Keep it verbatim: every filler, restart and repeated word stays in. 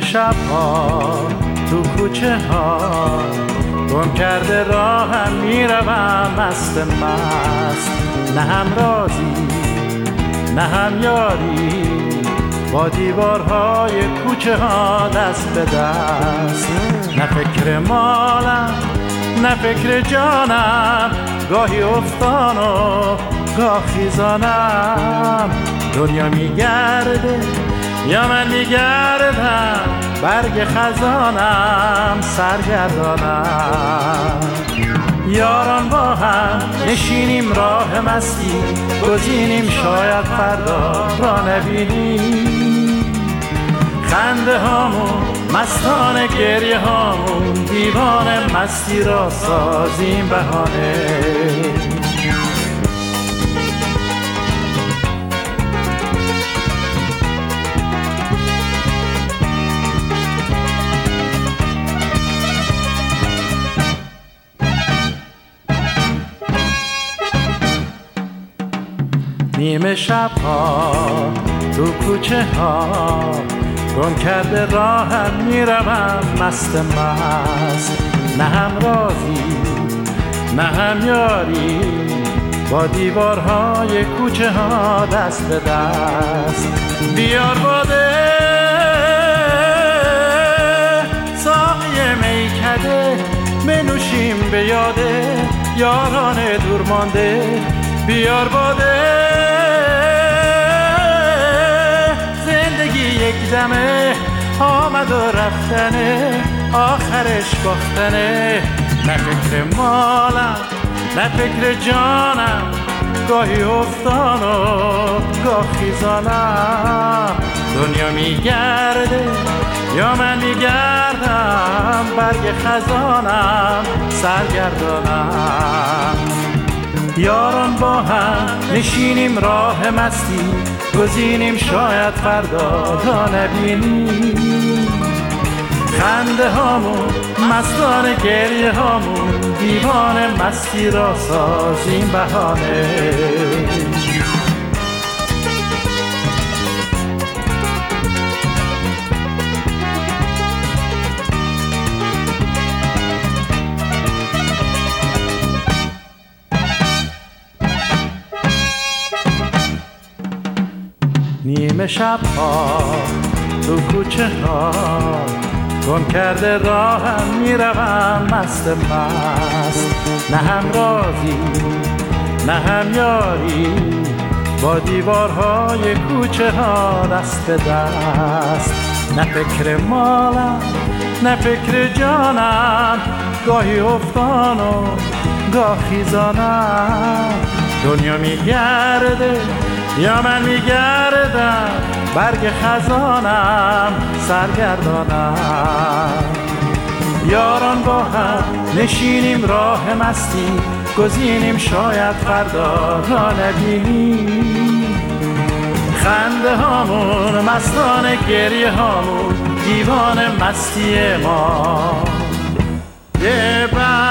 شبها تو کوچه ها گم کرده راهم میروم مست مست، نه هم رازی نه هم یاری، با دیوارهای کوچه ها دست به دست. نه فکر مالم نه فکر جانم، گاهی افتان و گاه خیزانم. دنیا میگرده یا من میگردم، برگ خزانم سرگردانم. یاران با هم نشینیم راه مستی، گزینیم شاید فردا را نبینیم. خنده هامون مستانه، گریه هامون دیوانه، مستی را سازیم بهانه. نیمه شبها تو کوچه ها گم کرده راهم میروم مست مست، نه هم رازی نه هم یاری، با دیوارهای کوچه ها دست به دست. بیار باده ساقی میکده، بنوشیم به یاده یاران دور مانده. بیار باده یک دمه آمد و رفتنه، آخرش باختنه. نه فکر مالم نه فکر جانم، گاهی افتان و گاه خیزانم. دنیا میگرده یا من میگردم، برگ خزانم سرگردانم. یاران با هم نشینیم راه مستی، گزینیم شاید فردا تا نبینیم. خنده هامون مستانه، گریه هامون دیوانه، مستی را سازیم بهانه. نیمه شبها تو کوچه ها گم کرده راهم میروم مست مست، نه هم رازی نه هم یاری، با دیوارهای کوچه ها دست به دست. نه فکر مالم نه فکر جانم، گاهی افتان و گاه خیزانم. دنیا میگرده یا من میگردم، برگ خزانم سرگردانم. یاران با هم نشینیم راه مستی، گزینیم شاید فردا را نبینیم. خنده هامون مستانه، گریه هامون دیوانه، مستی ما.